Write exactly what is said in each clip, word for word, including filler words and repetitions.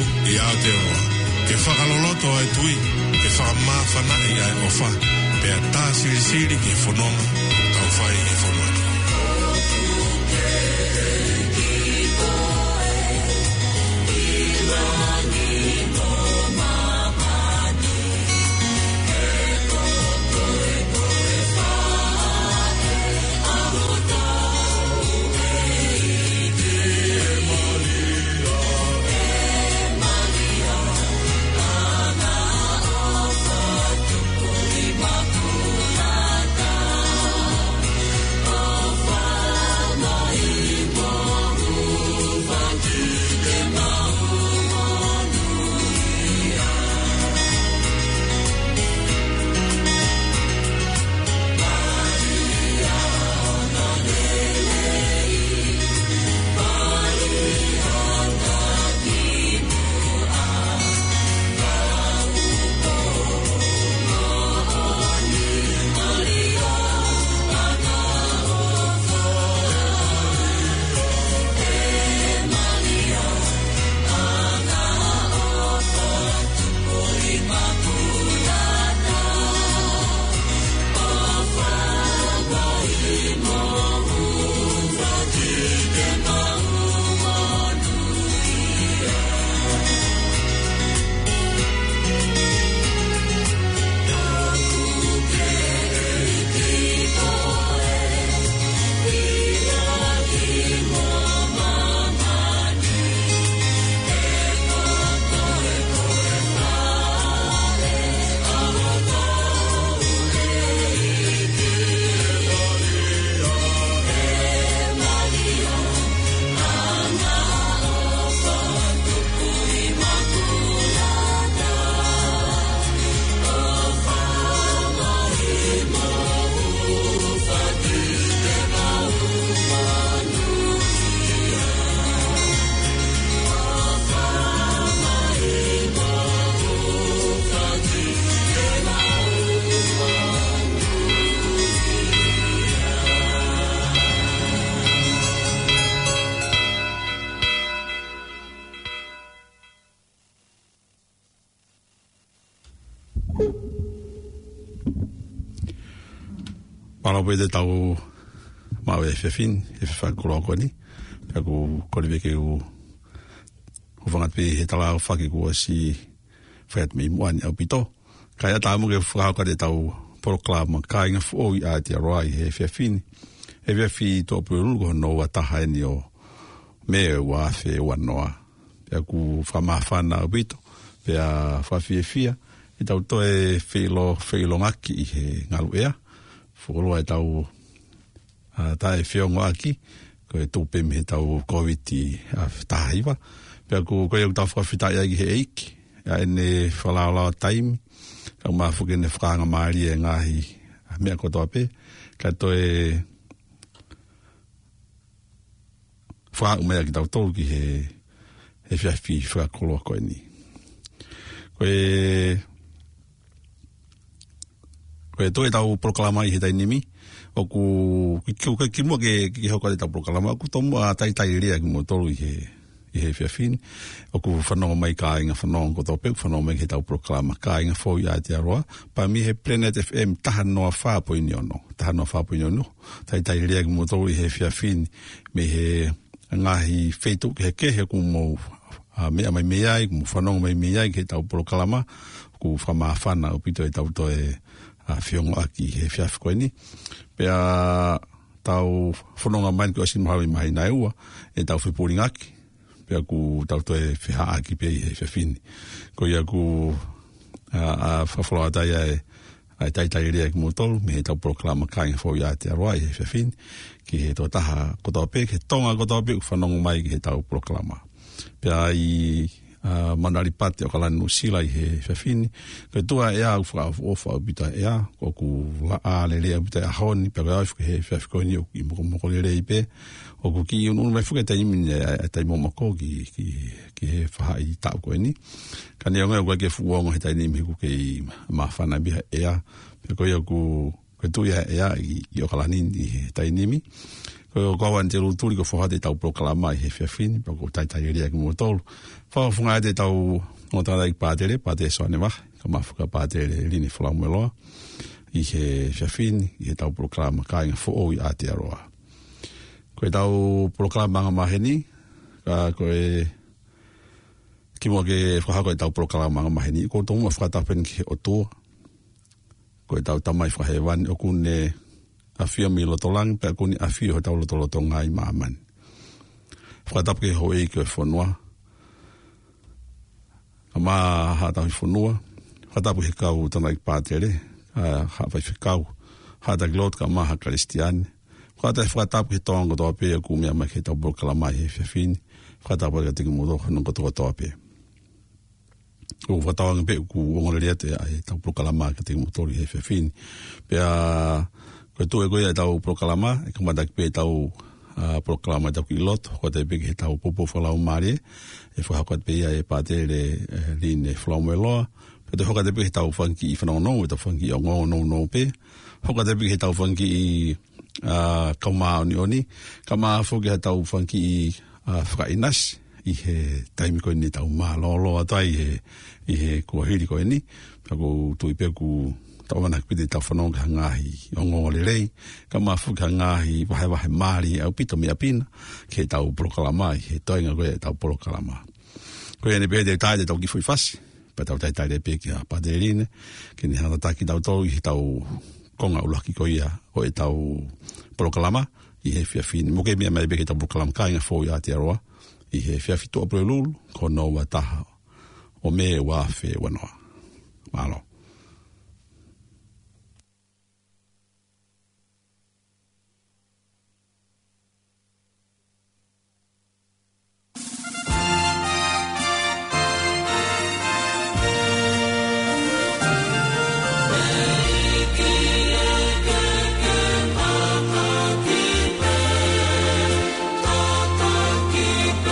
i Aotearoa. Ke whakaloloto ai tui, ke whakamawhana i ai ofa. Pea tā siri siri ki whanonga, tau whai ki whanonga. Malawe de tau mawe e whiawhin, e whakura koe ni. Pea ku koreweke u uwhangat pe he tala au whaki kua si whaiat me imuani au pito. Kai ata amu ke whakauka de tau proklama ka inga fuo i Aotearoa i he whiawhin. He whiawhi tō pururu ko no wa taha eni o me wa whe wanoa. Pea ku whamawhana au pito. Pea whawhiawhia. I tau toe whilo, whilo ngaki i he ngalu ea. Whakoloa e tau uh, tae whiongo aki, ko e tōpe me tau COVID i uh, tahaiwa. Pea ko koe au tau whawhitai ai he eiki, a ene whalaolao taimi, kau maa whukene whakanga maari e ngahi mea kotoa pe, ka toe whakau mea ki tau tolu ki he, he whiawhi whakoloa koe ni. Koe Koe toi tau proklama i he tainimi, o ku kiu kai kimua ke ki hauka te tau proklama, ku tomu a tai tai rea ki mo tolu i he, i he whiawhini, o ku whanonga mai ka inga whanonga ko tau peu, whanonga mai ke tau proklama, ka inga fo i Aotearoa, pa mi he Planet F M taha noa whāpo ini ono, taha noa whāpo ini ono, tai tai rea ki mo tolu i he whiawhini, me he ngahi wheitu ki he kehe ku mo mea mai meai, ku mo whanonga mai meai ke tau proklama, ku whamawhana upito e tau toe a whiongo aki he whiawhi koe ni. Pea tau whanonga main ko asin mahawi mahi nai ua, e tau whipuri ngaki. Pea ku tau toe whiha aki pe i he whiawhini. Ko ia ku a whawhaloa tai e ai tai tai rea ki motolu, me he tau proklama kāinga whau i Aotearoa i he whiawhini, ki he tō taha kotoa pe, ke tonga kotoa pe, ku whanonga mai ki he tau proklama. Pea i Uh, manari pate o kalani no sila i he whiawhini. Kai tua ea au whaka ofa au bita ea, ko ku la a le rea bita a haoni, pia kai au ke he whiawhi koe ni o ki moko moko le rea i pe, o ku ki unu mai whuka tai imini a tai momako ki, ki, ki he whaha i tau koe ni. Ka nea ngai o kai ke fuongo he tai nimi ku ke i mawhana biha ea, pia koe au ku kai tu ia ea i, i o kalani i he tai nimi. Ko kawan te ruturi ko whahate tau proklama i he whiawhini, pa ko taitai rea ki mua tolu. Whawhunga te tau o tāna i pātere, pātere soane wahi, ka mawhuka pātere rini whalaumeloa, i he whiawhini, i he tau proklama kāinga who i Aotearoa. Koe tau proklama ngā maheni, ka koe ki mua ke whahako e tau proklama ngā maheni, ko tonga whakatapeni ki he otua, koe tau tamai whahewani, o kune a fia mi lotolang, pe kuni a fia ho tau lotoloto ngai maaman. Whakatap ke ho e ke whanua. Ka maa ha tau i whanua. Whakatap ke kau tana i pātere. Ha whai whikau. Ha ta glot ka maa ha karistiane. Whakatap whakatap ke tonga toa pe ku mea mai ke tau brokala mai he whiawhini. Whakatap ke tiki mudo hanunga toa toa pe. O whatawanga pe ku ongorerea te ai tau brokala mai ke tiki mutori he whiawhini. Pea Koe tu e koe e tau proklama, e kamata ki pe tau uh, proklama tau ki lot, koe te peke he tau popo whalau maare, e whahakot pe ia e pātere e rine whalau me loa, pe te hoka te peke he tau whanki i whanau e tau whanki i ongo no no pe, hoka te peke he tau whanki i uh, kaumā oni oni, kaumā whoki he tau whanki i uh, whakainas, i he taimi koe ni tau mā loa loa tai i he, i he kua hiri koe ni, pe ko tui pe ku tawana pite tau whanau ka ngahi ongo le rei, ka mafu ka ngahi wahe wahe maari au pito mea pina, ke tau proklama, he toinga koe tau proklama. Koe ane pehe te tae te tau ki fui fasi, pa tau tai tai le pe ki a paderine, ke ni hana taki tau tau i tau konga ulaki koe ia, o e tau proklama, i he whiawhini. Moke mea mai peke tau proklama kāinga fōi a Aotearoa, i he whiawhi toa preo lulu, ko no wa taha, o me wa whe wanoa. Malo.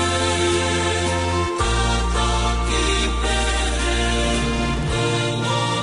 Oh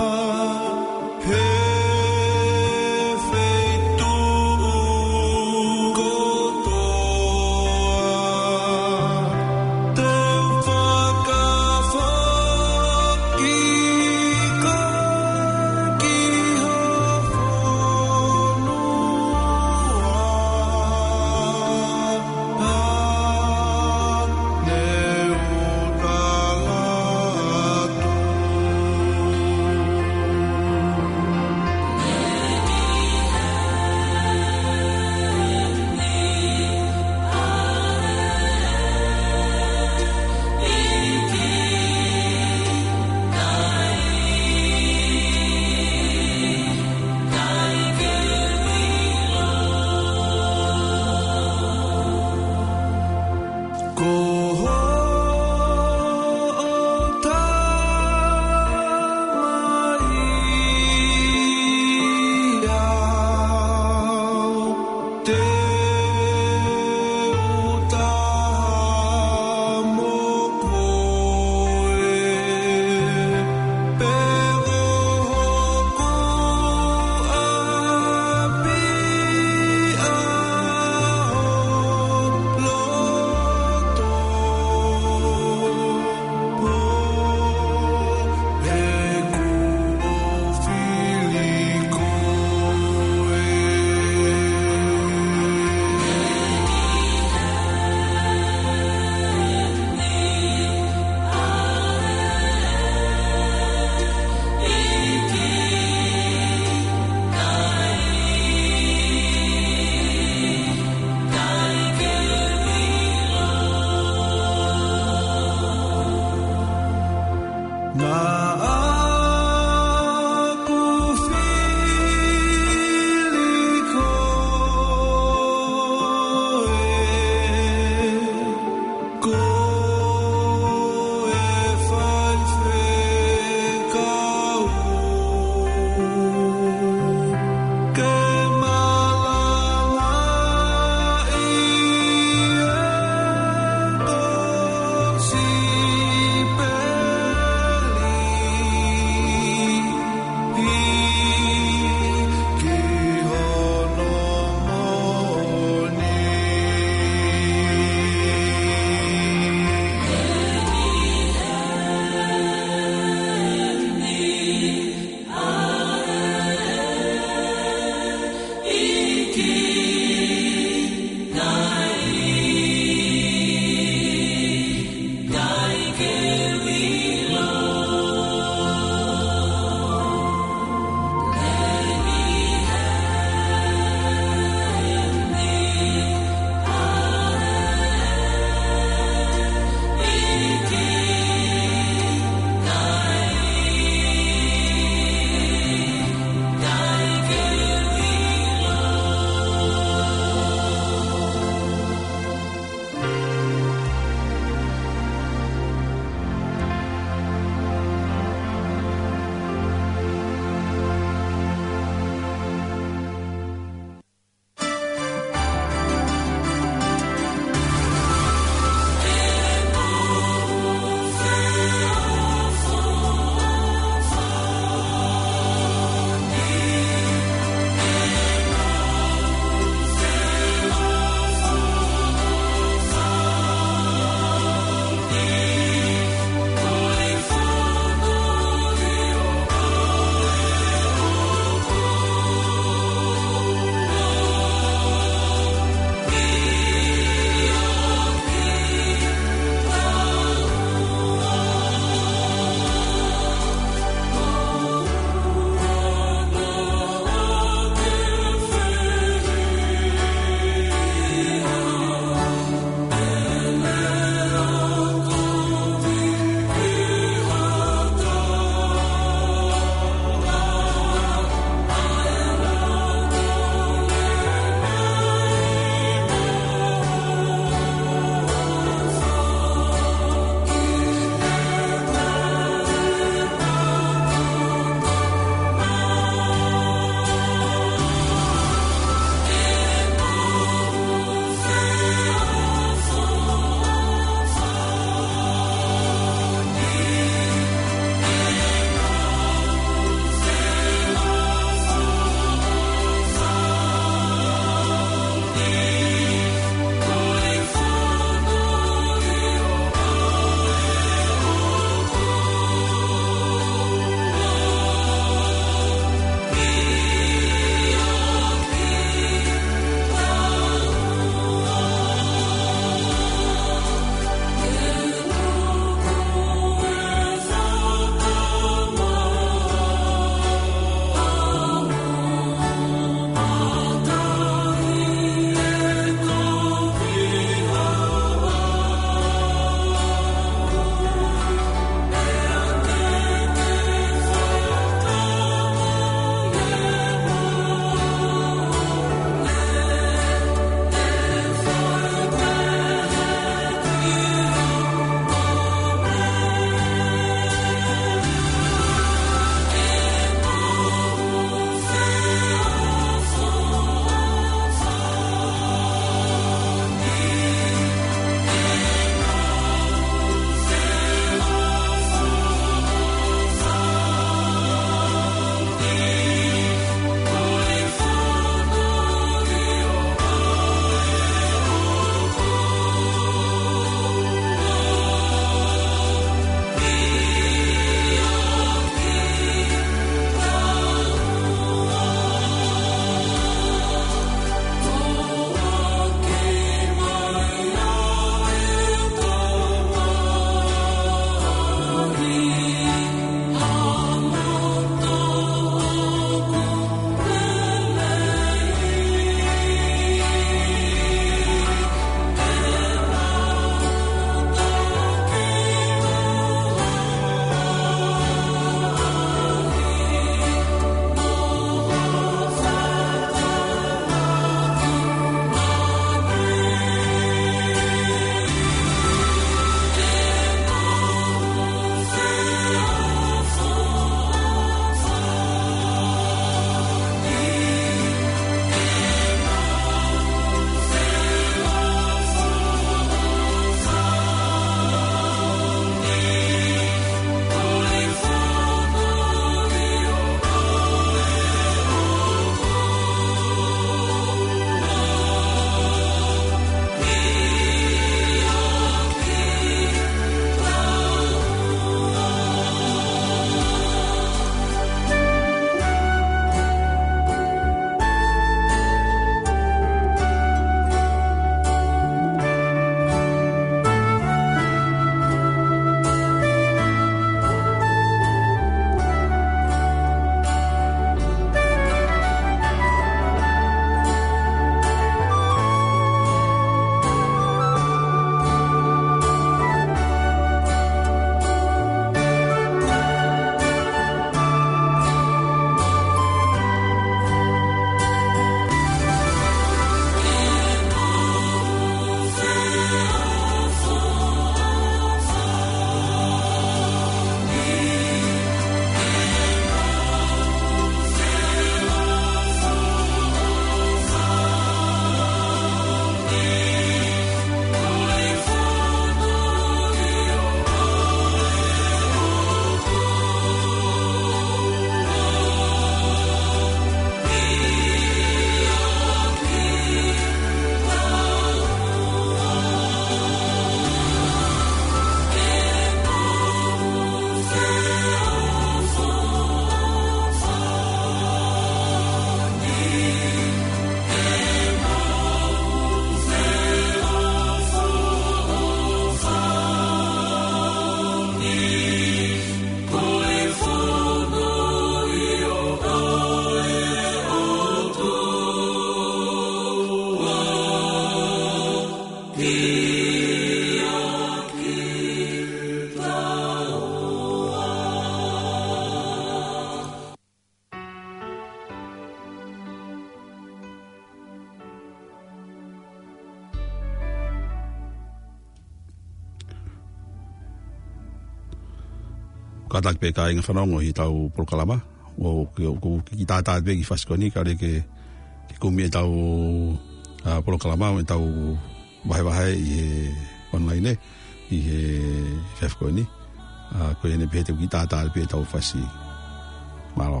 kata pe ka inga whanongo hi tau prokalama o ki tātā pe ki whaskoni ka re ke ke kumi e tau uh, prokalama o e tau wahe wahe i he online i he whafkoni uh, ko e ne pe te ki tātā pe tau whasi malo.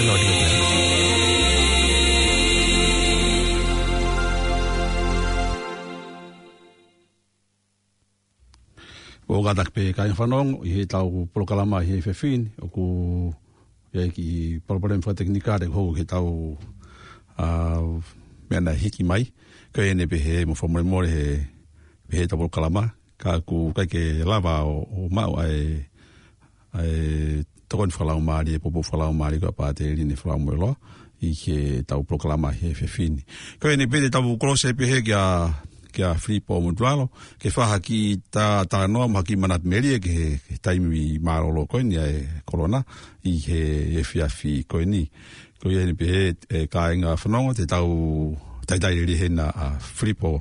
lo di pe o gadak pe kai fanong i tau proklama hi fefin o ku e ki problem fa teknika de ho ki tau a mena hiki mai ka ene pe he mo fomo mo he he tau proklama ka ku ka ke lava o ma ai ai tokon fala o mari e popo fala o mari ka pa te ni fala mo lo i ke tau proklama hi fefin ka ene pe tau close pe he ka kia Filipo Mutualo, ke whaha ki tā tā noa maha ki manat meria ke he taimi marolo koe ni e korona i he e whiawhi koe ni. Koe hene pe he e kāinga whanonga te tau taitai ri hena a Filipo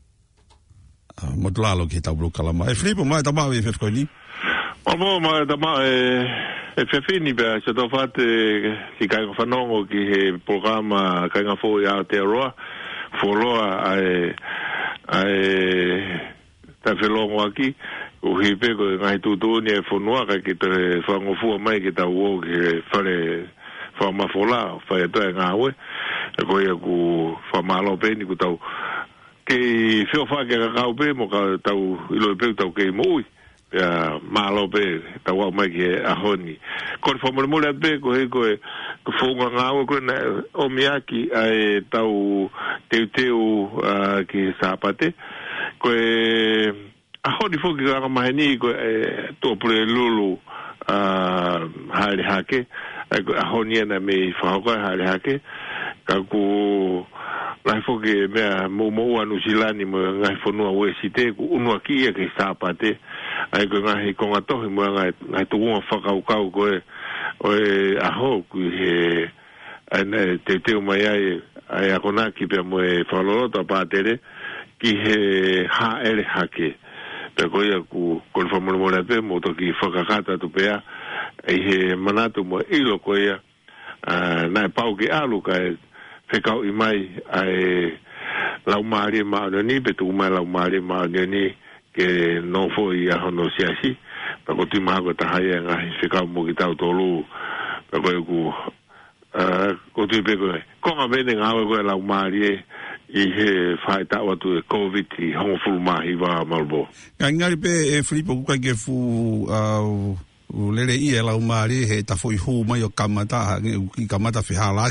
Mutualo ki he tau Brukalama. E Filipo mai tamā e whiawhi koe ni? Omo mai tamā e e whiawhi ni bea se tau whate ki kāinga whanonga ki he programa kāinga fōi a Aotearoa wholoa ai ai ta felongo aki o hipe ko ngai tutu ni e fonua ka ki te fango fu mai ki ta wo ki fare fa ma fola fa e to nga we ko ia ku fa malo pe ni ku tau ke fio fa ke ka pe mo ka tau ilo pe tau ke moi ya malo pe ta wa mai ki a honi ko fo mo mo le pe ko e ko ko fo nga nga ko na o miaki ai tau te te o ki sapate ko e a honi fo ki ga mai ni ko e to pre lulu a hali hake a honi na me fa ko hali hake ka ku lai fo ki me mo mo anu silani mo ngai fo no we site ku unu aki ki sapate ai ko ngai ko ngato mo ngai ngai tu mo fa ka ka ko e o e a ho ku he ane te te mai ai ai akona ki pe mo e falolo to patere ki he ha ele hake pe ko ia ku ko fo mo mo le pe mo to ki fa ka kata tu pe ai he manatu mo ilo ko ia na pau ki alu ka fe ka i mai ai lau mari ma ni pe tu mai lau mari ma ni ke no fo ia hono siasi pa ko tu ma ko ta hai nga fe ka mo ki tau tolu pa ko ku Uh, ko tu pe ko ko nga bene nga ko la mari i he fai ta wa tu covid i hong fu ma hi va malbo ka ngari pe e Filipo ku ka ke fu uh, u lele i e la mari he ta foi hu mai o kamata ki kamata fi hala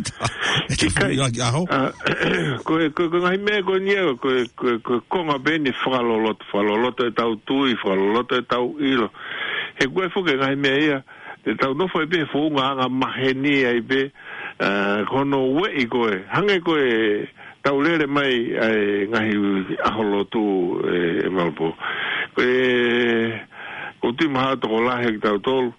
ko ko ko ngai me ko ni ko ko ko nga bene fra lo lot fra lo lot ta tu i fra lo lot ta ilo he ko fu ke ngai me ia te tau no foi be fo nga nga maheni ai be kono we i koe hange koe tau lere mai ai ngahi aholo tu e malpo koe ko ti maha to la he tau tol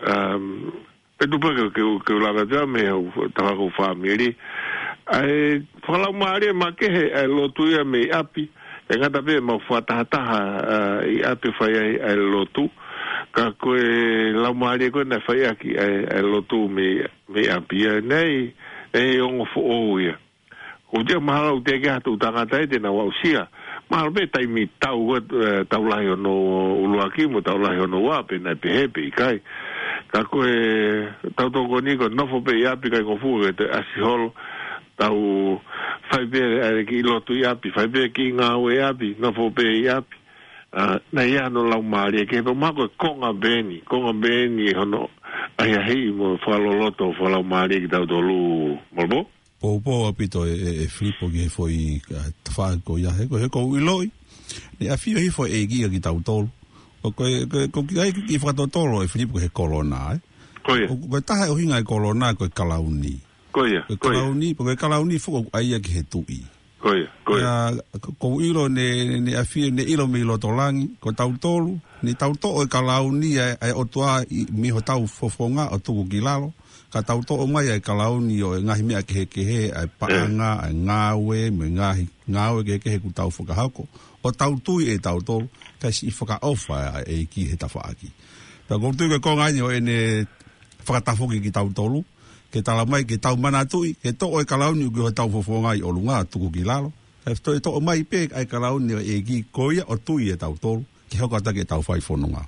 pe tu pe ke ke la ga me ta ko family ai fala mari ma ke he lo tu ya me api e ngata be ma fa ta ta i api fa ai lo tu ka koe la mari ko na fai aki e lo tu me me apia nei e ongo fo oia o dia ma o te ga tu tanga tai te na wa usia ma be tai mi tau tau la no ulu aki mo tau la no wa pe na pe hepe kai ka koe tau to ko ni ko no fo pe api kai ko fu te asihol tau fai be e ki lo tu api fai be ki nga we api no fo pe api Uh, na ia no lau maari ke po mako konga beni konga beni hono ai ai mo falo loto falo maari ki tau tolu molbo po po apito e, e Filipo ki foi fa ko ia he ko he ko iloi ni afio hi foi e gi ki tau tolu o ko ko ki ai ki fa tolu e Filipo he corona eh ko ia ko ta o hinga e corona ko kalauni ko ia ko kalauni po kalauni fo ai ki he tui Koia, koia. Ko ilo ne ne afia ne ilo me ilo tolangi ko tau tolu ni tau to o kalau ni ai o toa mi ho tau fofonga o tu kilalo ka tau to o mai ai kalau ni o ngahi me ke ke he ai paanga ai ngawe me ngahi ngawe ke ke ku tau foka hako o tau tu e tau tolu ka si foka ofa e ki he tafa aki ta ko tu ke ko ngai o ene foka tafoki ki tau tolu ke tala mai ke tau mana tui ke to o kalauni ke tau fofonga i olunga tuku kilalo e to to mai pe ai kalauni e gi koia o tui e tau tolu ke hoka ta ke tau fai fononga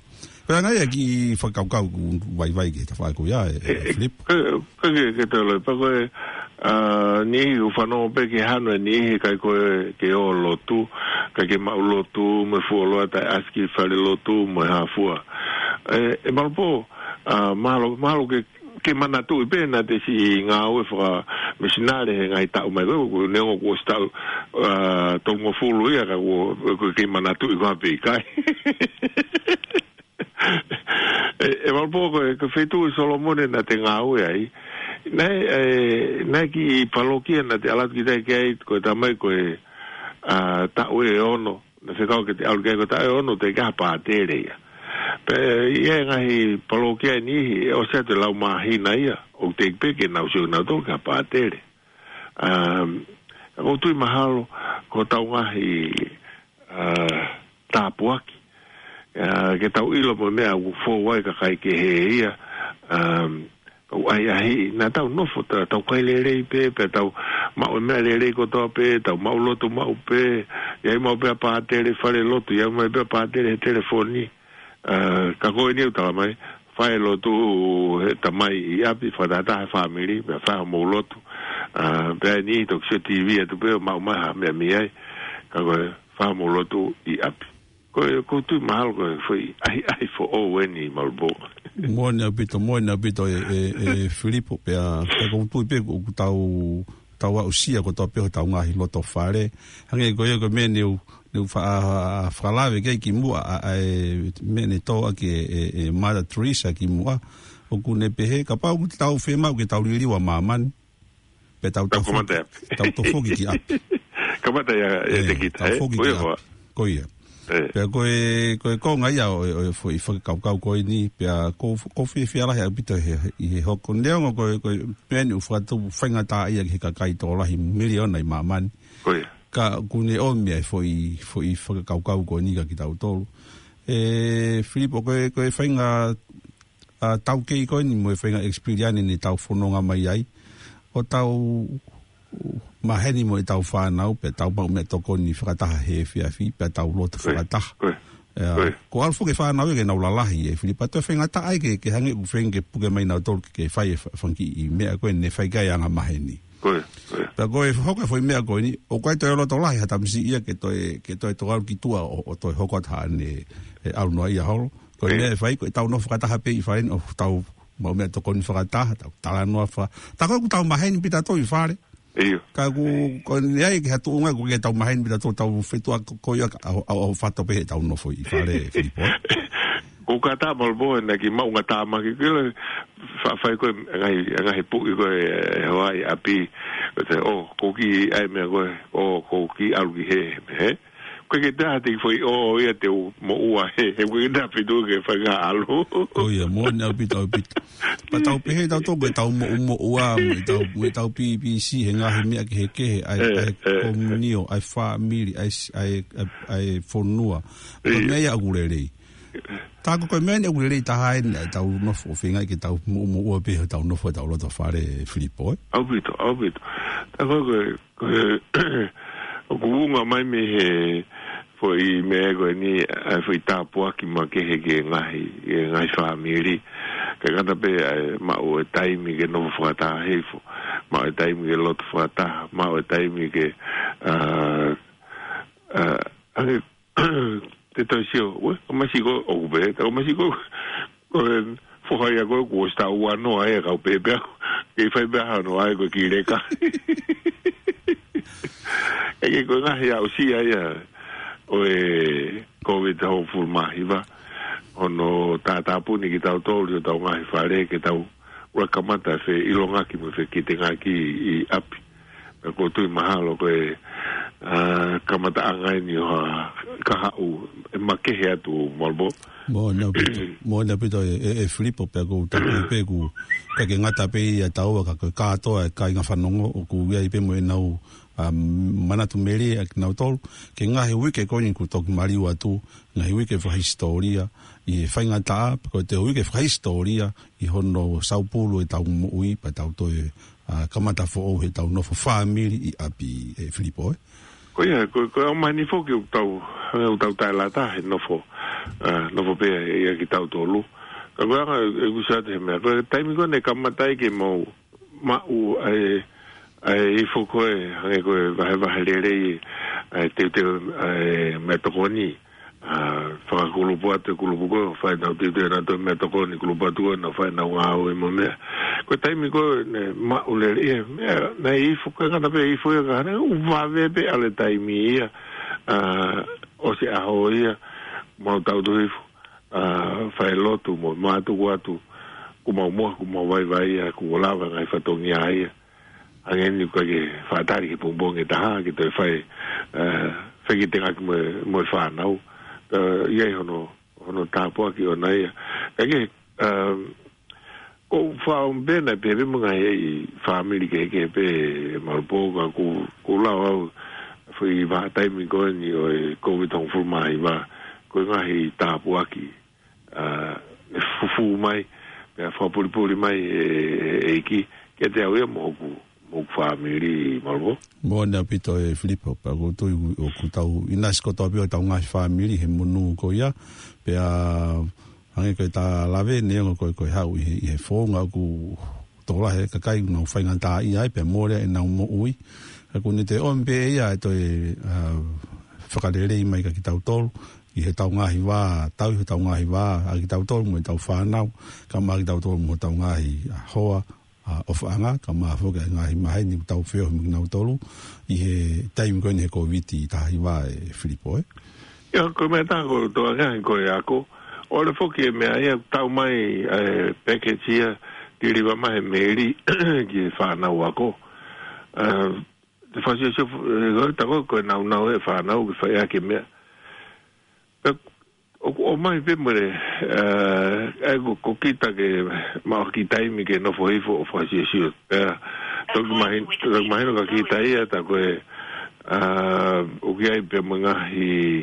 Pea ngai aki whakaukau vai vai ki ta whae ko ia e Flip. Ke ke te loi, pa koe ni u whanau pe ki hano e ni kai koe ke o lotu, kai ke mau lotu, me fuoloa tai aski whare lotu, me hafua. E malpo, mahalo, mahalo ke ke mana tu pe na te si ngā ue wha misinare he ngai tau mai koe, neongo ko stau tongo fulu ia ka ko ke mana tu i koe pe kai. E malpo koe, ke whetu i Solomone na te ngā ue ai, nei, nei ki palokia na te alat ki tai kei, koe tamai koe ta ue e ono, na se kau ke te alu kei koe ta e ono te kaha pātere ia. Pe ia ngahi palokia ni o se te lau mahina ia o te peke nau siu nau tō ka pātere. O tui mahalo ko tau ngahi tāpuaki. Ke tau ilo mo mea u fō wai ka kai ke he ia o ai ahi na tau nofo tau kai le rei pe pe tau mau mea le rei ko toa pe tau mau loto mau pe iai mau pe a pātere whare loto iai mau pe a pātere he telefoni. Uh, ka koe ni utala mai whae lotu he tamai i api whatata he whamiri pe whae mou lotu uh, pe ni tok se T V atu pe mau maha mea miai ka koe whae mou lotu i api koe koe tui mahalo koe whai ahi ahi fo o weni malbo Moe apito moe apito e, e, e Filipo pe a kou tui pe kou tau tau au sia ko tau pe tau ngahi loto whare hange koe koe me niu Neu wha whalawe kei ki mua e mene toa ki e Mother Teresa ki mua o kune pehe ka pau ki tau whemau ki tau ririwa mamani pe tau tau whoki ki api kamata ia e te kita tau whoki ki api ko ia pe koe koe ko ngai au i whakakau koe ni pe ko whi whiala hea pito i he hoko neongo koe koe mene u whakatu whaingata ia ki he kakai tō lahi miliona i mamani ko ia ka kune o mea foi foi whakakaukau ko ni ka ki tau tolu. E Filipo koe koe whainga uh, tau kei koe ni moe whainga experiani ni tau whanonga mai ai. O tau maheni moe tau whanau pe tau mau mea toko ni whakataha he whiawhi pe tau lota whakataha. Uh, ko alfo ke whanau e ke nau lalahi e Filipa toi whainga ta ai ke, ke hange u whainga ke puke mai nau tolu ke whai e whanki i mea koe ne whaikai anga maheni. Koe, koe. Pea koe hoka foi mea koe ni, o koe toi oloto lahi hatamisi ia ke toi, ke toi tokaru ki tua o, o toi hoko ataha ne e alu noa ia holo. Koe mea e whai, koe tau no whakataha pe i whaen, o tau mau mea toko ni whakataha, tau tala noa wha. Ta koe ku tau maheni pita toi whare. Iyo. Ka ku, koe ni ai ke hatu unga ku ke tau maheni pita toi tau whetua koe au whato pe he tau no foi i whare, Filipo. Ko ka ta malbo na ki mau nga ta ma ki kile fa fa ko ngai ngai pu ko e Hawaii api o ko ki ai me ko o ko ki au ki he he ko ke ta te foi o ia te mo ua he he ko da pidu ke fa ga alu o ia mo na pi tau pi pa tau pe he tau to ko tau mo mo ua mo tau mo tau pi pi si he nga he me ke he ke ai ai komunio ai family ai ai ai fonua ko me ia gurere ta ko koe mene ule rei taha e tau nofo whingai ki tau mo mo ua pehe tau nofo e tau loto whare Filipo, eh? Au pito, au pito. Ta koe koe, koe, o kuunga mai me he, fo i mea koe ni, fo i tāpua ki ma kehe ke ngahi, ke ngahi whamiri. Ka kata pe, ma o e taimi ke nofo whakataha heifo, ma o e taimi ke loto whakataha, ma o e taimi ke, uh, uh, te toi sio, ue, o masi ko o ube, o masi ko ko fohai a ko ko sta ua no ai ka pe pe ke fai be ha no ai ko ki reka e ke ko na ya o si ai o e covid ho full mahiva ono ta ta puni ki tau tolu tau ngai fare ke tau wa kamata fe ilonga ki mo fe ki tenga ki i api ko tu mahalo ko e Uh, kamata angai ni ha ka u make he atu malbo mo na mo na pito e Filipo pe ko ta pe ku ka ke ngata pe ya tau ka ka to ka nga fanongo ku ya pe mo na u mana tu meri ak na tol ke nga he wike ko ni ku tok mari wa tu nga he wike fa historia i fa nga ta ko te wike fa historia i hono Sao Paulo e tau mo ui pa tau to e kamata fo o he tau no fo family i api e Filipo, eh? Ko ia, ko ko o mani fo ki tau, o tau tai la ta, no fo. no fo pe ia ki tau tolu ka nga e gusa te me ko taimi ko ne kamatai ke mo ma u ai ai fo ko e ko va va le te te me tokoni a fa kulu puate kulu buko fa na te te na to me tokoni kulu patu na fa na wa o mo me ko taimi ko ne ma u le e na i fo ko nga pe i fo ga na u va ve pe ale taimi ia a o se a ho ia mo tau do ifo a fa lotu mo ma tu watu ku mo mo ku mo vai vai ku lava ngai fa to nia ia angen ni ko ke fa tari ke pombong e ta ke te fai eh fa ke tenga mo mo fa na u ia hono hono ta po ki ona ia ke um ko fa un bene pe mo ngai family ke ke pe malpo ku ku la foi va tai mi ko ni o ko vi tong fu mai va ko nga hi ta po aki a fu fu mai pe fa poli poli mai e ki ke te o mo ku mo family malvo mo na pito e Filippo pa go to o ku tau ina sko to pe tau nga family he monu ko ya pe a ange ko ta lave ne ko ko ha u he fo nga ku to la he ka kai no fa nga ta i ai pe mo le na mo ui ko ni te ombe ia to e whakarere i mai ka ki tau tolu i he tau ngahi wā tau he tau ngahi wā a ki tau tolu mo i tau whānau ka maa ki tau tolu mo tau ngahi hoa o whaanga ka maa whoka ngahi mahi ni tau whio mi nau tolu i he taimi koe ni he COVID i tahi wā e Filippo e ia ko me tako toa ngahi koe ako o le whoki e mea ia tau mai package ia diriwa mai meri ki whānau ako te fazia se go ta go ko na na e fa na o fa ya ke me o mai pe more eh ego ko kita ke ma kita mi ke no foi fo fazia se eh to mai to mai no ka kita ia ta ko eh o que ai pe manga hi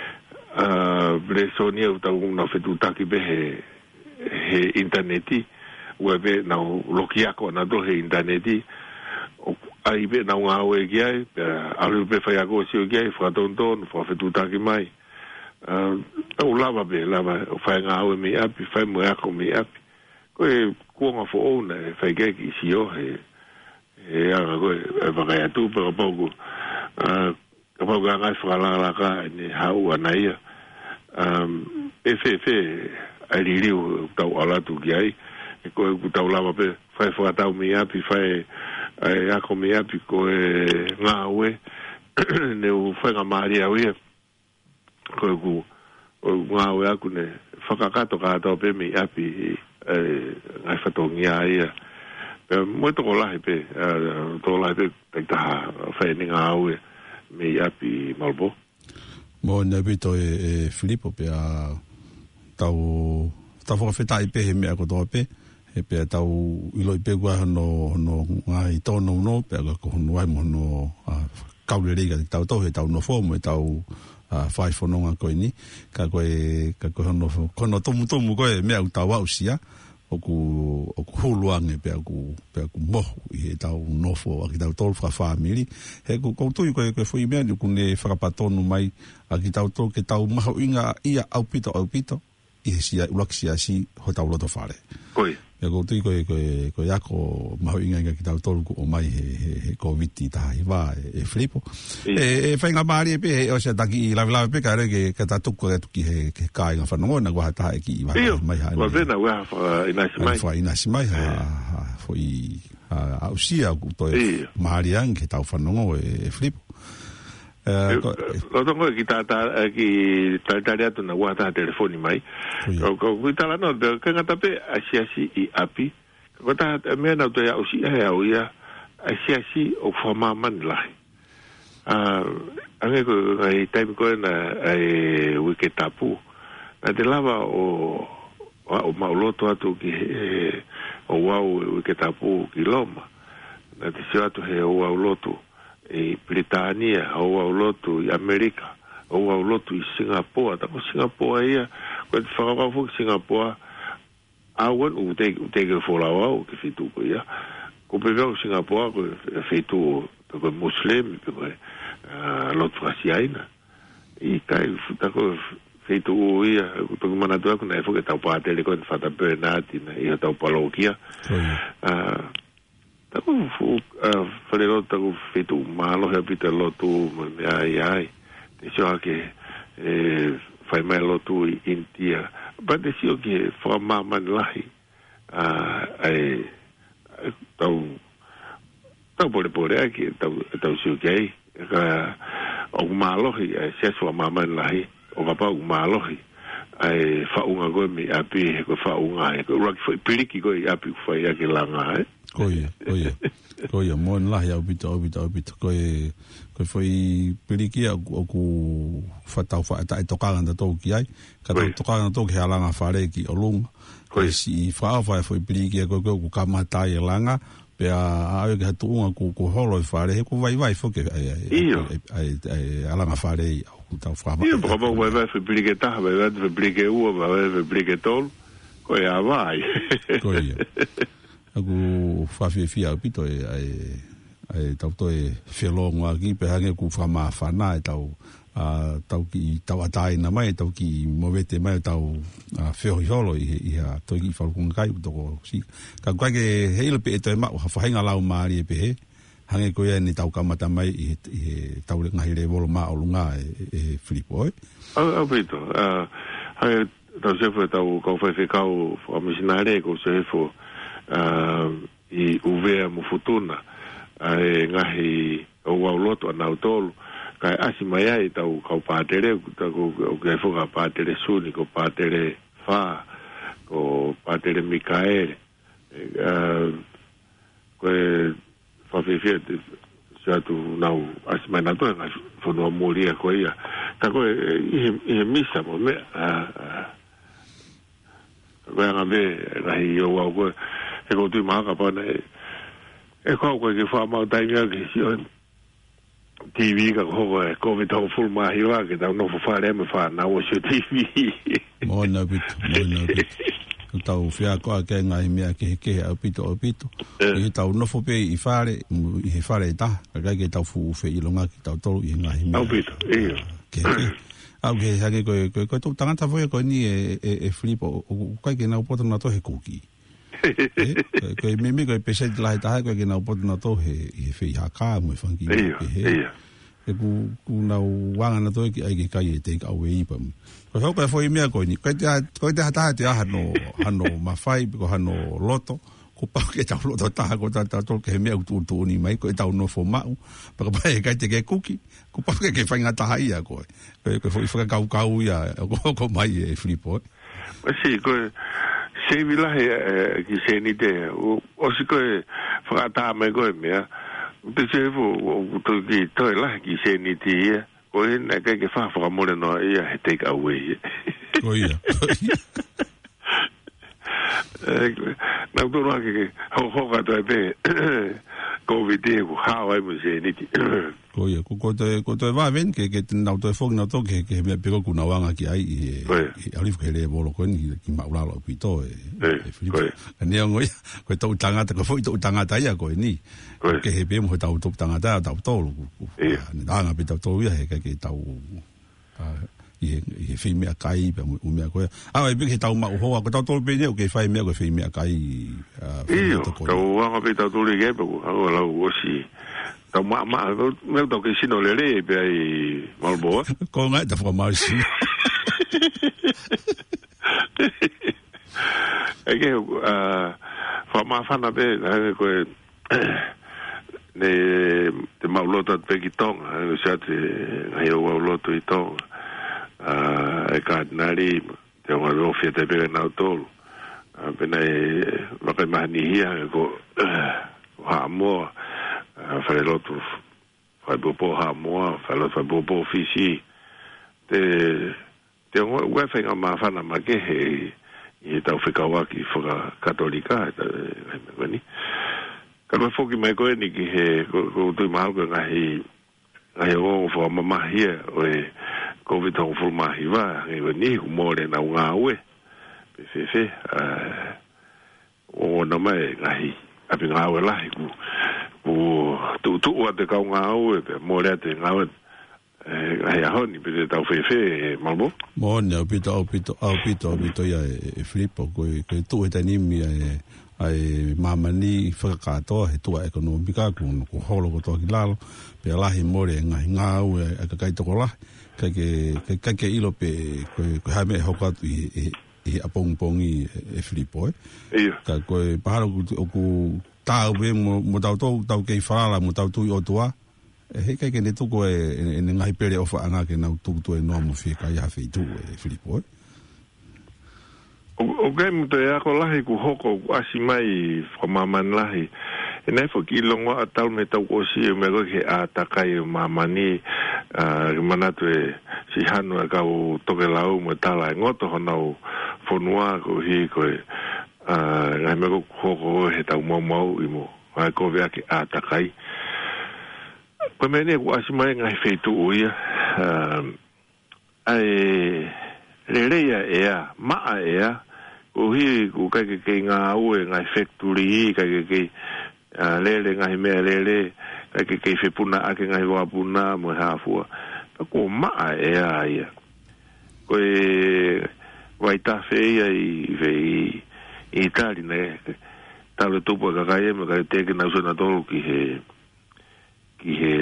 eh bresonia o ta una fetu ta ki be he interneti webe na lokia ko na do he interneti ai be na nga o e gai alu be fa ya go si o gai fa ton ton fa fe tuta ki mai o lava be lava fa nga o mi api fa mo ya ko mi api ko e ko nga fo ona fa gai ki si o he e a go e va ga tu pero pouco ka pa ga nga fa la la ka ni ha u ana ia e fe fe ai ri o tau ala tu gai e ko ku tau lava be fa fa tau mi api fa ai a ko me api ko e nga we ne u fa nga maria we ko ku o nga we aku ne fa ka ka to ka to pe mi api e ai fa to ngia ia pe mo to la pe to la pe ta fa ni nga we mi api malbo mo ne bito e Filippo pe a tau tau fa fa tai pe me ko to pe e pe tau ilo i pe gua no no ngai tono no pe ko no ai mo no ka le riga tau to he tau no fo mo tau fai fo no nga ko ni ka ko e ka ko no ko no tomu tomu ko e me au tau au sia o ku o ku huluang e pe ku pe ku mo i tau no fo a ki tau tol fra family he ku ko tu ko ko foi me ku ne fra patonu mai a ki tau to ke tau ma inga ia au pito au pito i sia ulaxia si ho tau lo to fare koi ya ko tu ko ko ko ya ko ma inga inga ki tau tolu ko mai he he covid ta i va e Filippo e e fa nga mari pe o se ta ki la la pe ka re ke ka ta tu ko ki he ke ka nga fa no na wa ta ki va mai ha wa vena wa fa ina simai fa ina simai ha foi a usia ko to mari an ke tau fa no e Filippo lo tongo ki ta ta ki ta ta ya tu na wa ta telefoni mai ko ko ta la no de ka ta pe asia si i api ko ta me na to ya usi ya o ya asia si o forma man la ah ane ko ai tai ko na ai wiketapu na de lava o o mauloto atu ki o wa wiketapu ki loma na te sia tu he o wa loto e Britania o au lotu i Amerika o au lotu i Singapore ta ko Singapore ia ko fa fa fu Singapore a won u te te ke fo la o ke fitu ko ia ko pe o Singapore ko fitu ko muslim ko lotu asiaina i kai ta ko sei tu ia tu mana tu aku na fo ke tau pa tele ko fata penati na ia tau palokia ah taku fu fale lo taku fitu malo he pita lo tu ai ai te so ke eh fai mai lo tu intia ba te sio ke fo mama lahi ah ai tau tau pole pole ke tau tau sio ke ka o malo hi se so mama lahi o papa o malo hi ai fa unga go mi api ko fa unga ko rock foi piliki go api foi ke langa eh Koia, koia, koia, mon lahi au bita, au bita, au bita, koe, koe foi piriki au ku whatau whaata e tokanga ta tō ki ai, ka tō tokanga tō ki halanga whare ki o lunga, koe si whao whai foi piriki koe koe ku kamatai e langa, pe a awe ki hatu unga ku ku holo i whare, he ku vai vai whoke ai alanga whare i au ku tau whama. Iyo, paka mau vai vai foi piriki taha, vai vai foi piriki ua, vai vai foi piriki tolu, koe a vai. Koia. Aku whawhiwhia au pito e ai ai tau toi whelonga ki pe hange ku whama whana e tau uh, tau ki tau atai na mai tau ki mowete mai tau uh, wheoi holo i, i ha toi ki whalukunga kai utoko si ka kwa ke heile pe e toi mau ha whahinga lau maari e pe he hange koe ni tau kamata mai i, i tau le ngahi le volo maa o lunga e, e Filipo e au au pito uh, hange tau sefo tau kau whaiwhekau whamisinare ko sefo Uh, i uvea mo futuna ai ngahi o wauloto na utolo kai asi mai ai tau kau patere tau o ke foga patere suni ko patere fa ko patere Mikael uh, ko fa fefia sa tu nau asi mai na to nga fono moria ko ia ta ko i i misa mo me a ko nga me ngahi o wa ko e ko tu maka pa na e ko ko ke fa ma dai nga ke si T V ka ko ko me to full ma hi wa ke da no fa le me fa na wo si T V mo na bit mo na bit tau fia ko ke nga i me ke ke a pito a pito e tau no fo pe i fare i he fare ta ka ke tau fu fe i longa ki tau to i nga i me a pito e ke au ke ha ke ko ko to tanga ta foi ko ni e e Filipo o ko ke na o poto na to he kuki ko me me ko pese la ta ko ke na pot na to he he fe ha ka mo fangi he e ku ku na wanga na to ki ai ke kai te ka we pa ko ho ko foi me ko ni ko ta ko ta ta ta ha no ha no ma fai ko ha no loto ko pa ke ta loto ta ko ta ta to ke me tu tu ni mai ko ta no fo ma pa pa e ka te ke kuki ko pa ke ke fa nga ta ia ko ko foi fa ka ka ia ko ko mai e Filipo sì ko se vi la eh, che se ni te o o si ko fa ta me ko me pe se vo to ki to la ki se ni ti ko na ke ke fa fa mo le no ia take away ko ia eh na to no ke ho ho ka to be covid ko ha wa mo se ni ti ko ia ko ko te ko te va ven ke ke na to fo na to ke ke me pego ku na wanga ki ai e alif ke le bolo ko ni ki ma ula lo pito e e ne ngo ko to tanga ta ko fo to tanga ta ia ko ni ke he be mo ta to tanga ta ta to lo e na nga pito to ia he ke ke ta i i fi me kai pe mo me ko a e be ke ta ma ho ko ta to be ne ke fai me ko fi me kai e to wa pito to le ke ko la o si tau maa maa, meu tau ke sino le re pe ai Malboa. Ko ngai ta wha si. E ke wha maa whana pe, koe ne te maulota pe ki tonga, e sea te ngai o maulota i tonga. E kātinari, te onga rofia te pere nau tolu. Pena e wakai mahani hia, ko ha moa, fai lotu fai bopo ha moa fai lotu fai bopo fisi te te ua whai ngā mawhana ma ke he i tau whikawaki whaka katolika e ka rua whoki mai koe ni ki he ko tui mahau ka ngahi ngahi o wha mamahia o e COVID hong fulu mahi wa ngai wani ku mōre na unga ue pe fe fe o na mai ngahi api ngā ue lahi ku o tu tu o te kau ngā au e pe mōrea te ngā au ai aho ni pe tau fefe malbo mo ne pito au pito au pito pito ya e flipo ko ko tu e tani mi ai ai mamani whakakato he tua ekonomika ku ku holo ko toki lalo pe lahi more ngai ngau e ka kai toko la ka ke ka ke ilo pe ko ko ha me hoka tu e e apong pongi e flipo e ka ko paro ku tau be mo tau tau tau ke fala mo tau tu o tua he kai ke ne tu ko e ngai pere ofa anga ke na tu tu e no mo fi ka ya fi tu e flipo o ke mo te ako lahi ku hoko asi mai famaman lahi e nei fo ki longo atal me tau ko si me go ke atakai mamani a manatu e si hanu ka o toke lau mo tala ngoto honau fonua ko hi ko a ngai me go hoko he tau mo mo i mo ai ko vea ke atakai ko me ne ko asi mai ngai feitu uia ai Rerea ea, maa ea, uhi ku kai ke ngā ue ngai factory kai ke lele ngai mea lele kai ke whepuna ake ngai wapuna mo hafua. Ko maa ea ia. Ko e waitawhe ia i vei i Itali ne, talo tupu e kakai eme kai teke na usana tolu ki he ki he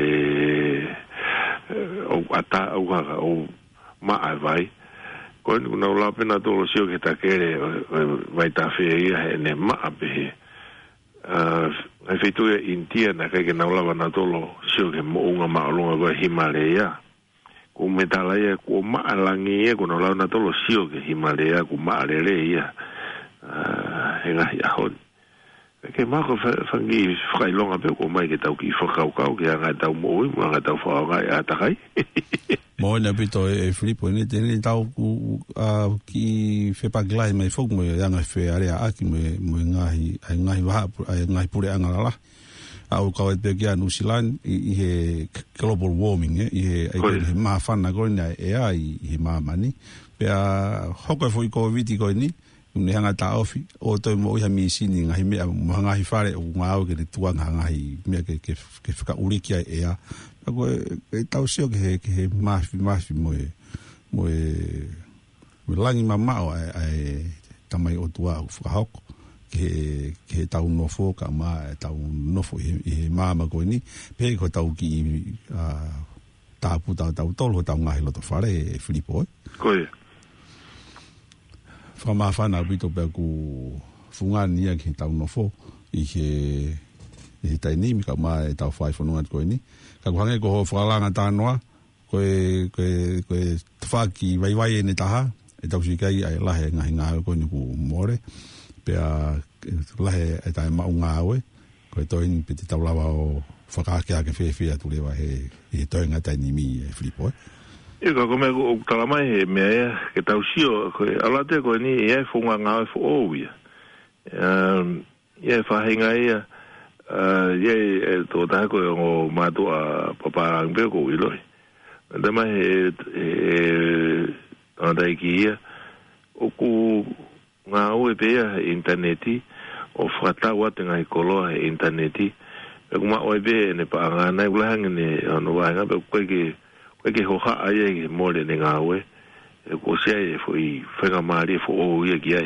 o ata au haka o maa vai. Ko ni kuna ula pena tolo sio ke takere vai ta fe ia ne ma be uh ai fetu intia na ke na ula na tolo sio ke mo unga ma longa go Himalaya ku metala ia ku ma langi ia ku na ula na tolo sio ke Himalaya ku ma lele ia uh henga ia hon ke ma ko fangi frai longa pe ko mai ke tau ki fokau kau ke nga tau mo mo nga tau fa nga ata kai mo na pito e flipo ni teni tau ku a ki fe paglai mai fok mo ya nga fe area aki mo mo ngai ai ngai va ai ngai pure anga la au ka e pe New Zealand i he global warming e he ai ma fana go ni e ai i ma mani pe a hoko foi covid ko ni ne hanga ta ofi o to mo ya mi sini ngai me mo hanga hi fare o ngau ke tua hanga hi me ke ke ke fika urikia e a ko e tau sio ke ke mafi mafi mo mo mo langi mama o ai tamai o tua o fika hoko ke ke tau no fo ka ma tau no fo i mama ko ni pe ko tau ki a ta pu tau tau tolo tau ngai lo to fare filipo ko Fama fana bito pe ku funga nia ki tau no fo i he i tai ni mi ka mai tau fai fo no ko ni ka ku hange ko fala nga ta noa ko ko ko tfaki vai vai ni ta e tau si kai ai la he nga nga ko ni ku more pe a la he ta ma unga we ko to in piti tau lava o faka ke ke fe fe tu le va he i to nga tai ni mi flipo e ko me o talamai he me ke tau sio ko ala te ko ni e funga nga fo o ia um ye fa hinga ia uh ye to ta ko o ma to a papa ngbe ko ilo nda ma he e anda ki o ku nga o pe interneti o frata wa te ngai kolo interneti e kuma o be ne pa nga na ula hang ne no wa nga be ko ke ke ho ha ai mo le nga we e ko se foi fega mari fo o ia ki ai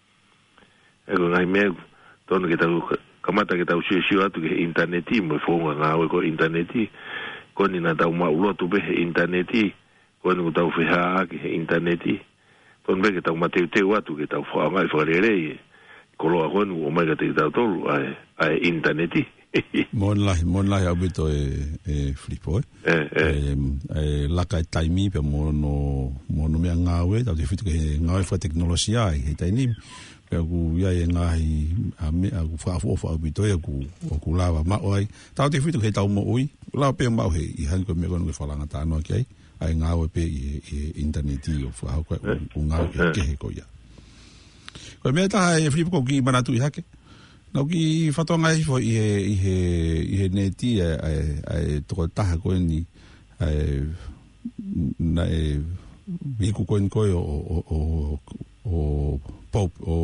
e ko ngai me ton ke tau kamata ke tau si si atu ke interneti mo fo nga we ko interneti ko ni na tau ma ulo tu be interneti ko ni tau fe ha ke interneti ton be ke tau ma te te atu ke tau fo ngai fo le le ko lo ko ni o mai ke te tau tolu ai ai interneti mon la mon la abito e e flipo eh eh e la ka taimi pe mo no mo no me ngawe ta te fitu ke ngawe fa teknologia e taini pe ku ya e ngai a me a ku fa fo fa abito e ku o ku lava ma oi ta te fitu ke ta mo oi la pe ma he i han ko me ko no fa la ngata no ke ai ngawe pe e internet o fa ko ku ngawe ke ko ya ko me ta e flipo ko ki manatu i hake no ki fatonga i fo i he i he i he neti e e to ta ko ni e na e vi ku ko ko o o o pop o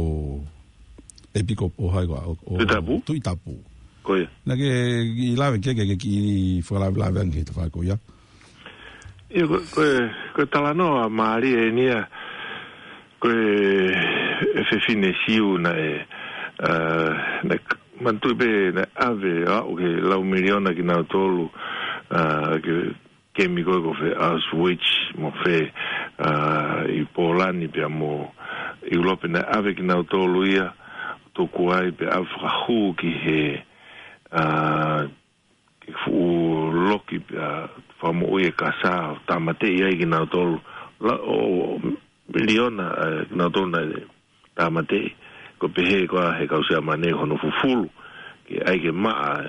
epico o ha o tapu tu tapu ko na ke i lave ke ke ki fo la la ven ke fa ko ya Io ko ko talano a mari e nia ko e fe fine siu na e na mantu be na ave a o ke la un miliona ki na tolu ke ke mi ko ko fe a switch mo fe i polani pe mo i lope na ave ki na tolu ia to kuai pe afra hu ki he a ki fu loki pe famo o e kasa tamate ia ki na tolu la o miliona na tolu na tamate ko pehe ko he ka usia mane hono fufulu ki ai ke ma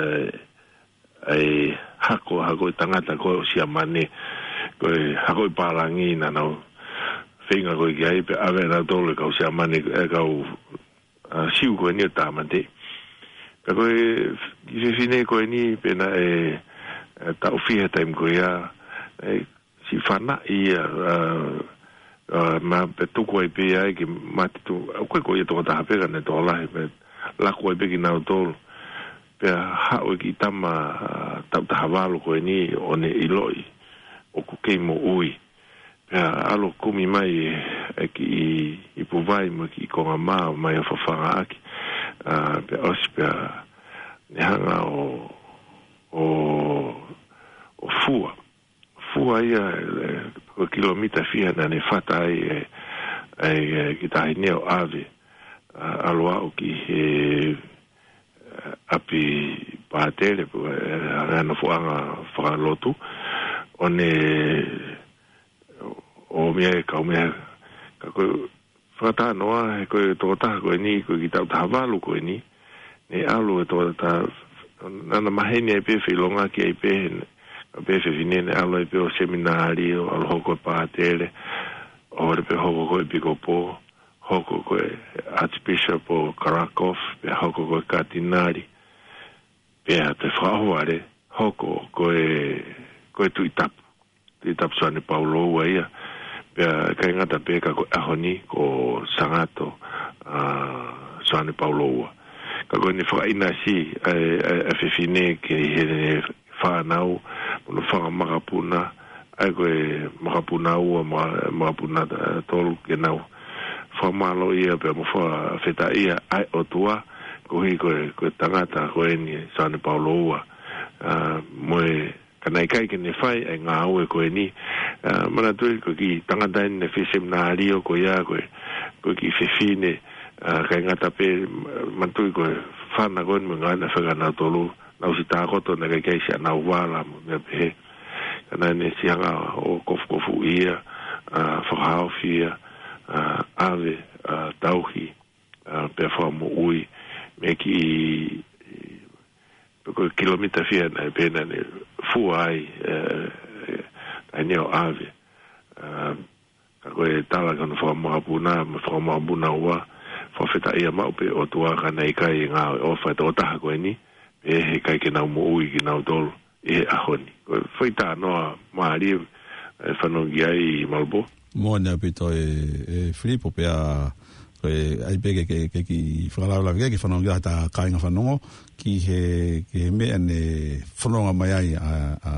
ai hako hako tangata ko usia mane ko hako palangi na no finga ko ki ai pe ave na tolu ka usia mane ka u siu ko ni tamate ka ko ki fine ko ni pena e ta ofia time ko ya si fana ia Uh, ma pe tu ko pe ai ki mati tu ko ko ia to ta pe ne to la pe la ko pe ki na to pe ha o ki tama ta ta valo ko ni one iloi o ku ke mo ui pe alo kumi mai e ki i pu vai mo ki ko ma mai fa fa aki uh, pe ospe ne hanga o o o fua fua ia o kilomita fia na ne fata ai ai ki tai neo ave aloa o ki he api paatele ana fuanga fra lotu one o mea ka mea ka ko fata noa ko to ta ko ni ko ki ta ta valu ko ni ne alu to ta na maheni pe filonga ki pe pe fe vinene alo pe o seminari o al hoko paatele o pe hoko ko epicopo hoko ko archbishop o Krakow pe hoko ko cardinali pe te frauare hoko ko e ko tu itap tu itap San Paulo ia pe ka ngata pe ka ko ahoni ko sangato a San Paulo ka ko ni fra inasi e fe fine ke he fa nau no fa magapuna ai ko magapuna o magapuna tol ke nau fa malo ia pe mo fa feta ia ai o tua ko hi ko ko tangata ko ni San Paulo a mo kana kai ke ne fai ai nga o ko ni mana tu ko ki tangata ne fi seminari ko ya ko ko ki fe fine ka ngata pe mantu ko fa na ko mo nga na fa na tolu na usita ko to na ke sia na wala me pe kana ne sia o kof kofu ia a forhaufia a ave a tauhi a performo ui me ki ko kilomita fia na pe na ne fu ai a neo ave a ko tala kan formo abuna me formo abuna wa fo feta ia ma pe o tua kana ikai nga o fa to ta ko ni e he kai ke na mo ui ki na tol e ahoni foi ta no mari e fano giai malbo mo na pito e Filippo pe a e ai pe ke ke ki fala la ke fano gia ta kai nga fano ki he ke me ane fano mai ai a a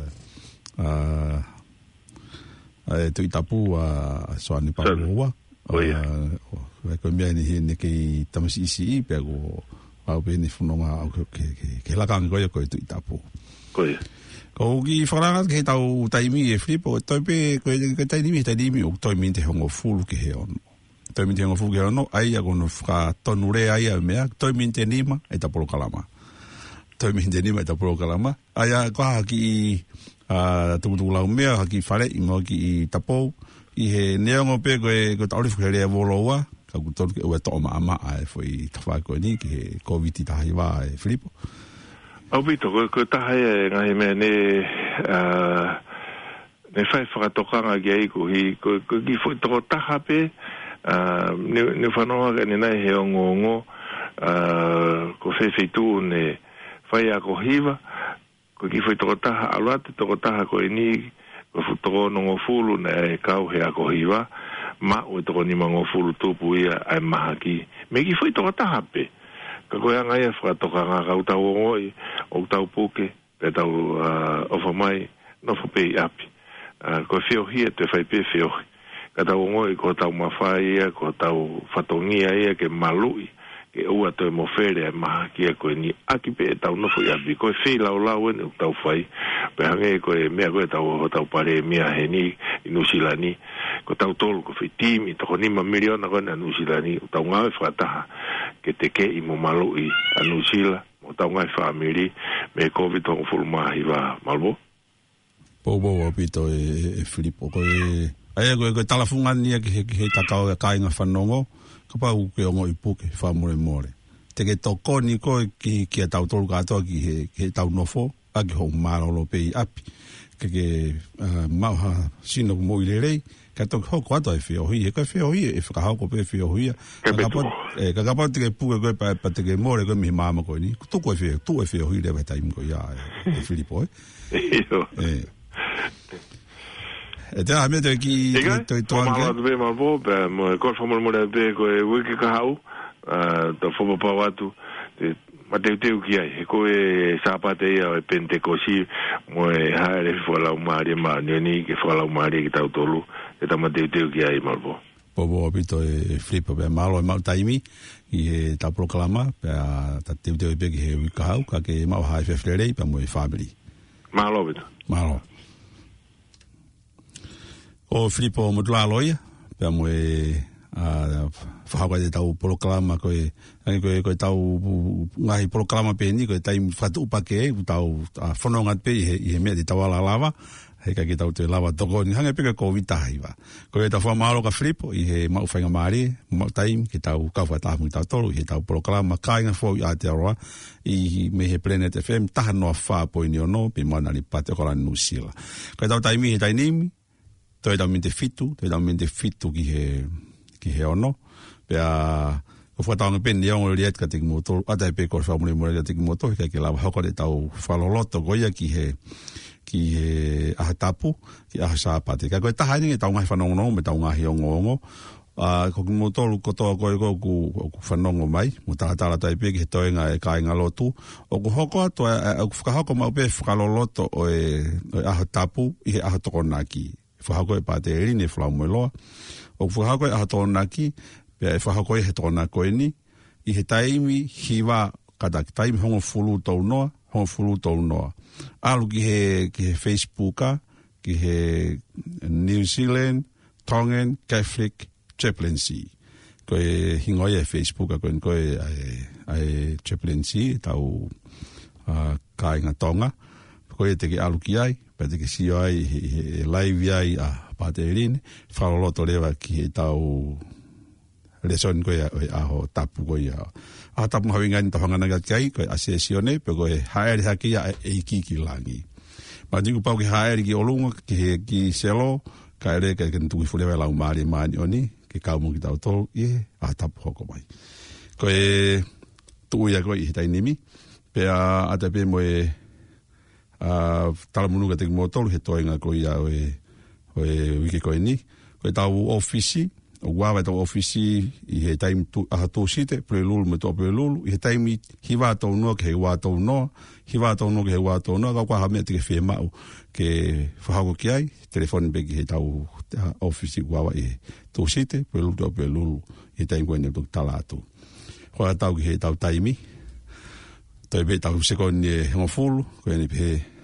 a e tu itapu a San Paulo o ya ko me ni ne ke tamasi si pe go au bene funonga au ke ke la kang ko ko tu itapu ko ko gi faranga ke tau taimi e Filippo to pe ko ke taimi taimi o to mi te hongo fulu ke he on to mi te hongo fulu ke on ai ago no fra tonure ai a me to mi te nima e ta por kalama to mi te nima e ta por kalama ai a ko ki a tu tu la me ki fare i mo ki tapo i he neongo pe ko ko tauri fu le voloa ka ku tolu o to ma ma ai foi tafa ko ni ke covid ta hiva e Filippo au bito ko ko ta hai nga me ne a ne fai fra to kanga ge ko hi ko ki foi to ta hape a ne ne fa no ga ne na he ngo a ko fe fe tu ne fai a ko hiva ko ki foi to ta ala to ta ko ni ko fu to no fulu ne ka o he a ko hiva ma o to ni mango fulu tupu ia ai mahaki me ki foi to ta hape ka ko nga ia fra to nga ka uta o o tau puke pe tau o fa mai no fo pe api ko fio hia te fai pe fio ka tau ngoi ko tau mawhai ia ko tau whatongia ia ke malui ke ua toi mo fere maha kia koe ni aki pe tau nofo ia bi koe whi lau lau ene tau whai pe hange koe mea koe tau ho tau pare mea he ni inusilani ko tau tolu ko whi timi toko nima miliona koe na inusilani tau ngawe whataha ke te ke i mo malui anusila mo tau ngai whamiri me COVID tongo fulmahi wa malbo Pobo o pito e Filipo koe ai koe koe talafunga ki he takao e kainga whanongo ka pau ke ongo i puke whamore more. Te ke toko ni koe ki, ki a tau tolu katoa ki he, ki he tau nofo, a ki hou marolo pe i api. Ke ke uh, mauha sino mo i lerei, ka toki hoko ato e whio hui, e koe whio hui, e whakahoko pe whio hui. Ka kapau te ke puke koe pa, pa te ke more koe mihi māma koe ni, tu koe whio, tu e whio hui lewa taimi koe ia e Filipo e. E. E te aha mea te ki toi toanga. Ega, o maha malbo, mo e kor whamole mo rea pe koe wiki ka hau, ta whopa pau atu, ma teu teu ki ai, he koe sāpate ia o e pentekosi, mo e haere whalau maari ma nioni, ke whalau maari ki tau tolu, e ta ma teu teu ki ai malbo. Popo apito e flipa pe malo e mau taimi, i he tau proklama, pe a ta teu teu e pe ki he wiki ka hau, ka ke mau hae whewherei, pa mo e family. Malo pito. Malo. O Filipo Mutula loia, pe mo e a whahaka te tau proklama koe, koe, koe tau ngahi proklama pe ni, koe taim whatu upake e, tau whanonga pe i he, i he mea te tau ala lava, hei ka ki tau te lava toko, ni hanga peka ko vitahi wa. Koe tau whamaro ka Filipo, i he mau whainga maari, mau taim, ki tau kawha tahamu i tau tolu, i he tau proklama kāinga fōu i Aotearoa, i me he Planet F M, taha noa whāpo i ni ono, pe mana ni pate o kora nusila. Koe tau taimi he tainimi, toi tau mente fitu, toi tau mente fitu ki he, ki he ono, pea, ko whataonga pene ongo riet ka tiki moto, atai pe kore whamure mure ka tiki moto, ka ke lawa hoko de tau whaloloto goia ki he, ki he aha tapu, ki aha sāpate. Ka koe taha ni, tau ngahi whanongo me tau ngahi ongo ongo, Uh, ko ki motoru kotoa koe ko ku whanongo mai, mo tahatara tai pe ki he toenga e kāinga lotu. O ku hoko ato, o ku whakahoko mau pe whakaloloto o e, o e aha tapu i he aha toko naki. Whahako e pāte eri ne whalau moeloa. O ku whahako e aha toko naki, pe e whahako e he toko nako e ni, i he taimi hiwa kata ki taimi hongo fulu tau noa, hongo fulu tau noa. Alu ki he, ki he Facebooka, ki he New Zealand, Tongan, Catholic, Chaplaincy. Koe hingoi e Facebook a koe koe ai, ai Chaplaincy tau uh, kāinga tonga. Koe te ke aluki ai, pa te ke sio ai he, he live ai a pāte erine. Whaloloto lewa ki he tau leson koe a, a ho tapu koe a. A tapu hawingani ta whangananga kai, koe asesione, pe koe haere haki a e ki langi. Ma tingu pau ki haere ki olunga, ki he ki selo, ka ere ka kentuki fulewa lau maari maani oni, ke kaumu ki tau tolu, ie, a tapu hoko mai. Ko e tuuia koe i he tainimi, pe a ata pe mo e talamunuka teki mo tolu, he toenga koe ia o e, o e wiki koe ni, ko e tau ofisi, o guawa tau ofisi i he taimi aha tō site, pre lulu me tō pre lulu, i he taimi hi wā tau noa ke he wā tau noa, hi wā tau noa ke he wā tau noa, kau kwa hamea te ke whee mau ke whahako ki ai, telefoni beki he tau ofisi guawa i he tō site, pre lulu tō pre lulu, i he taimi koe ne tō tala atu. Hoa tau ki he tau taimi, toi be tau sekoni e hengofulu, koe ne pe he